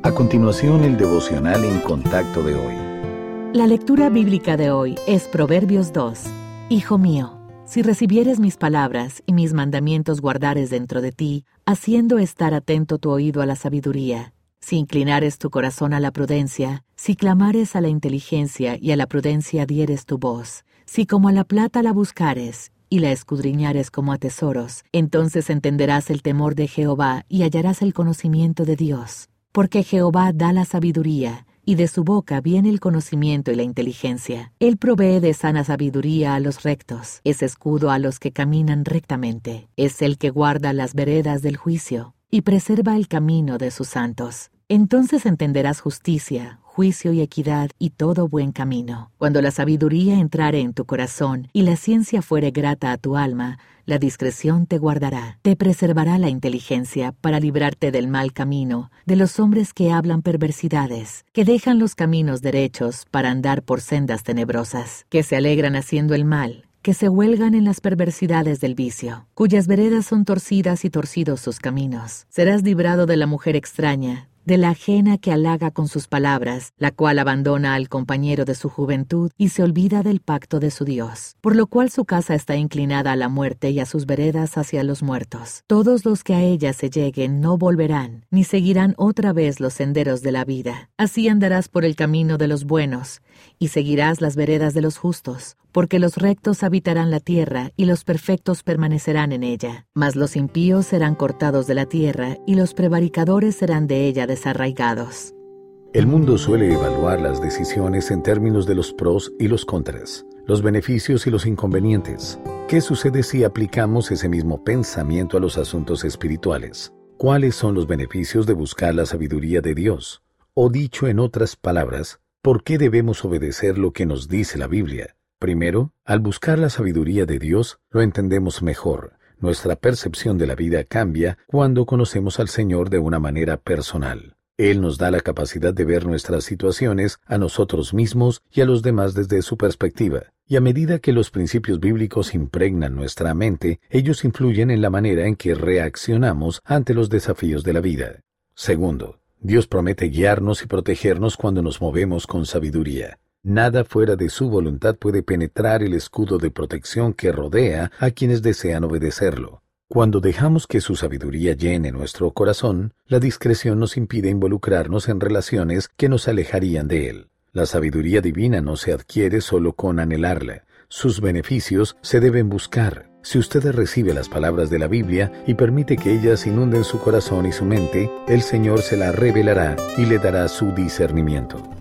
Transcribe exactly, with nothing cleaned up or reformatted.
A continuación, el devocional en contacto de hoy. La lectura bíblica de hoy es Proverbios dos. Hijo mío, si recibieres mis palabras y mis mandamientos guardares dentro de ti, haciendo estar atento tu oído a la sabiduría, si inclinares tu corazón a la prudencia, si clamares a la inteligencia y a la prudencia dieres tu voz, si como a la plata la buscares y la escudriñares como a tesoros, entonces entenderás el temor de Jehová y hallarás el conocimiento de Dios. Porque Jehová da la sabiduría, y de su boca viene el conocimiento y la inteligencia. Él provee de sana sabiduría a los rectos, es escudo a los que caminan rectamente. Es el que guarda las veredas del juicio, y preserva el camino de sus santos. Entonces entenderás justicia, juicio y equidad y todo buen camino. Cuando la sabiduría entrare en tu corazón y la ciencia fuere grata a tu alma, la discreción te guardará. Te preservará la inteligencia para librarte del mal camino, de los hombres que hablan perversidades, que dejan los caminos derechos para andar por sendas tenebrosas, que se alegran haciendo el mal, que se huelgan en las perversidades del vicio, cuyas veredas son torcidas y torcidos sus caminos. Serás librado de la mujer extraña, de la ajena que halaga con sus palabras, la cual abandona al compañero de su juventud y se olvida del pacto de su Dios, por lo cual su casa está inclinada a la muerte y a sus veredas hacia los muertos. Todos los que a ella se lleguen no volverán, ni seguirán otra vez los senderos de la vida. Así andarás por el camino de los buenos, y seguirás las veredas de los justos, porque los rectos habitarán la tierra, y los perfectos permanecerán en ella. Mas los impíos serán cortados de la tierra, y los prevaricadores serán de ella desarraigados. El mundo suele evaluar las decisiones en términos de los pros y los contras, los beneficios y los inconvenientes. ¿Qué sucede si aplicamos ese mismo pensamiento a los asuntos espirituales? ¿Cuáles son los beneficios de buscar la sabiduría de Dios? O dicho en otras palabras, ¿por qué debemos obedecer lo que nos dice la Biblia? Primero, al buscar la sabiduría de Dios, lo entendemos mejor. Nuestra percepción de la vida cambia cuando conocemos al Señor de una manera personal. Él nos da la capacidad de ver nuestras situaciones, a nosotros mismos y a los demás desde su perspectiva. Y a medida que los principios bíblicos impregnan nuestra mente, ellos influyen en la manera en que reaccionamos ante los desafíos de la vida. Segundo, Dios promete guiarnos y protegernos cuando nos movemos con sabiduría. Nada fuera de su voluntad puede penetrar el escudo de protección que rodea a quienes desean obedecerlo. Cuando dejamos que su sabiduría llene nuestro corazón, la discreción nos impide involucrarnos en relaciones que nos alejarían de él. La sabiduría divina no se adquiere solo con anhelarla. Sus beneficios se deben buscar. Si usted recibe las palabras de la Biblia y permite que ellas inunden su corazón y su mente, el Señor se la revelará y le dará su discernimiento.